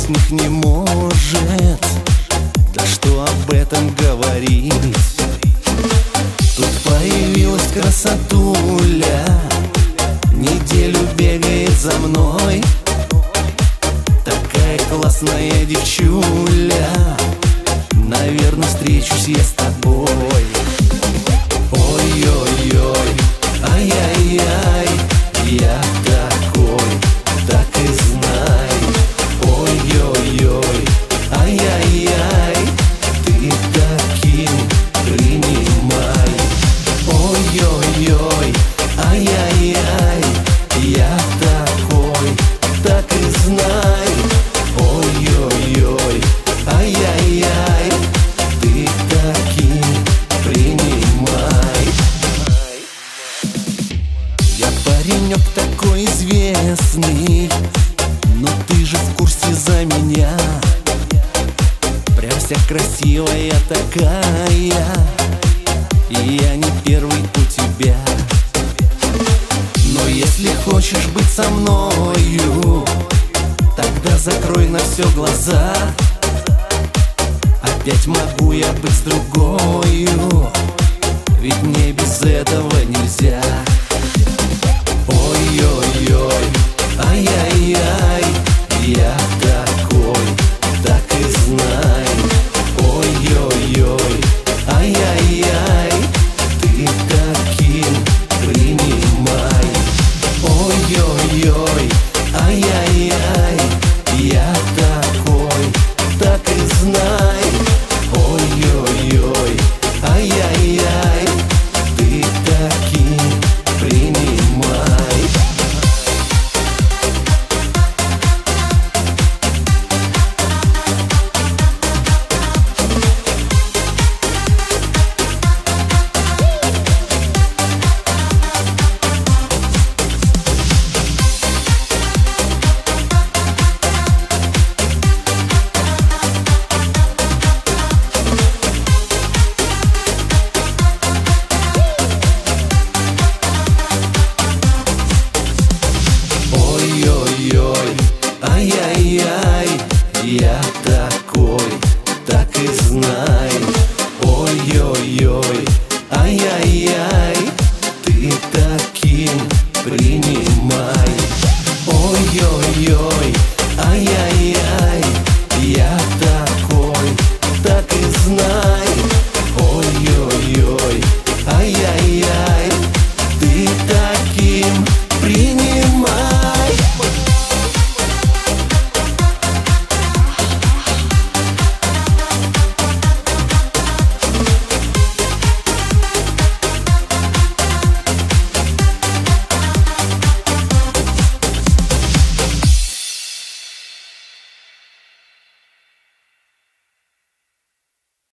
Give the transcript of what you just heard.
них не может. Да что об этом говорить? Тут появилась красотуля, неделю бегает за мной. Такая классная девчуля, наверное, встречусь я с тобой. Ой-ой-ой, ай-яй-яй, я такой, так и знай. Ой-ой-ой, ай-яй-яй, ты таким принимай. Ой-ой-ой, ай-яй-яй, я такой, так и знай. Ой-ой-ой, ай-яй-яй, ты таким принимай. Я паренек такой известный, но ты же в курсе за меня. Прям вся красивая такая, и я не первый у тебя. Но если хочешь быть со мною, тогда закрой на все глаза. Опять могу я быть с другою, ведь мне без этого нельзя. Ой-ой-ой, ай-яй-яй, я такой, так и знай. Ой-ой-ой, ай-яй-яй, ты таким принимай. Ой-ой-ой, ай-яй-яй, я такой, так и знай. Ой-ой-ой, ай-яй-яй, ты таким принимай. Ой-ой-ой, ай-яй-яй, я такой, так и знай. Ой-ой-ой,